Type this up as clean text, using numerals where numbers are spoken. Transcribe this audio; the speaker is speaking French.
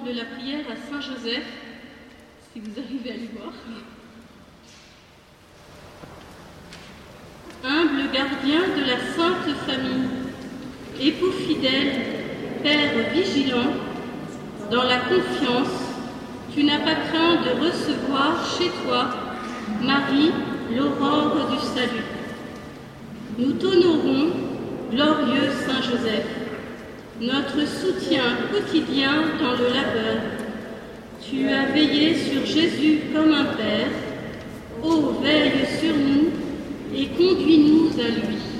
ensemble la prière à Saint Joseph, si vous arrivez à les voir. Humble gardien de la Sainte Famille, époux fidèle, père vigilant, dans la confiance, tu n'as pas craint de recevoir chez toi Marie, l'aurore du salut. Nous t'honorons, glorieux Saint Joseph, notre soutien quotidien dans le labeur. Tu as veillé sur Jésus comme un père. Ô, veille sur nous et conduis-nous à lui.